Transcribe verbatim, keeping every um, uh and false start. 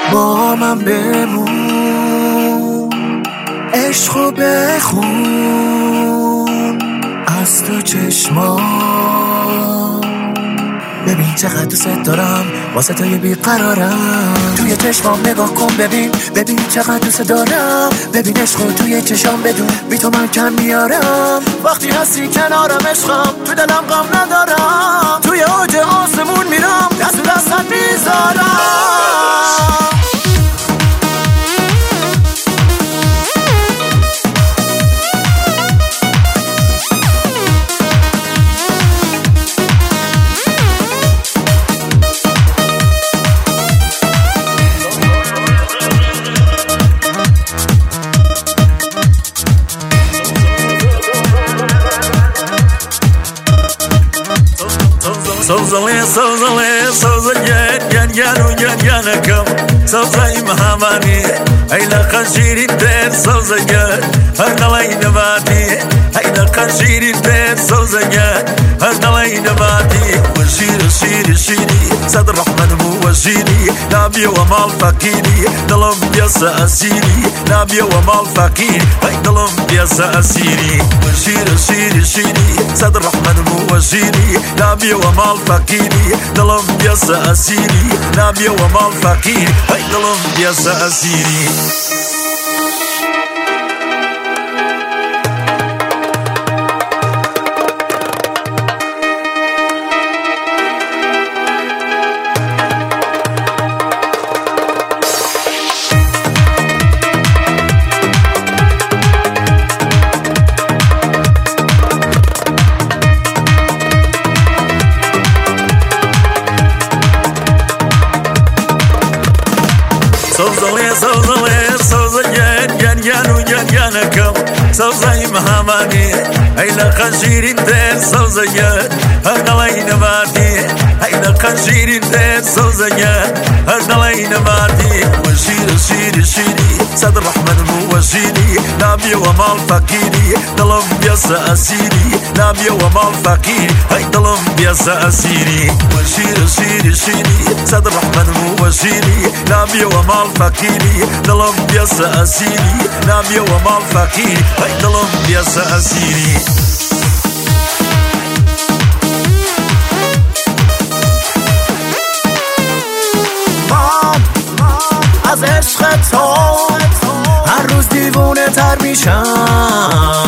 با من بمون، عشقو بخون از تو چشمان. ببین چقدر دوست دارم، واسه تو یه بیقرارم. توی چشمام نگاه کن ببین، ببین چقدر دوست دارم. ببین عشقو توی چشام بدون، بی تو من کم میارم. وقتی هستی کنارم عشقم، تو دلم غم ندارم. توی اوج آسمون میرم، دست دستت میذارم. سوزله سوزله سوزله ين يانو ين يانكم سوزي مهاماني هيلا خنشيري دير سوزله هرنالي نباتي هيلا خنشيري دير سوزله هرنالي نباتي وشيري شيري شيري سد الرحمن مو وشيري نابي ومال فقيري دلم بيسا أسيري نابي ومال فقير هاي دلم بيسا أسيري وشيري شيري شيري سد الرحمن مو وشيري نابي ومال فقيري دلم بيسا أسيري نابي ومال فقير هاي دلم بيسا أسيري سوزله سوزله سوزله ين يانو ين يانكم سوزي مهاماني هيلا خنشيري دير سوزله هرنالي نباتي هيلا خنشيري دير سوزله هرنالي نباتي وشيري شيري شيري سد الرحمن مو وشيري نابي ومال فقيري دلم بيسا أسيري نابي ومال فقير هاي دلم بيسا أسيري وشيري شيري شيري سد الرحمن مو وشيري نابي ومال فقيري دلم بيسا أسيري نابي ومال فقير هاي دلم بيسا أسيري از عشق تو هر روز دیوونه تر میشم.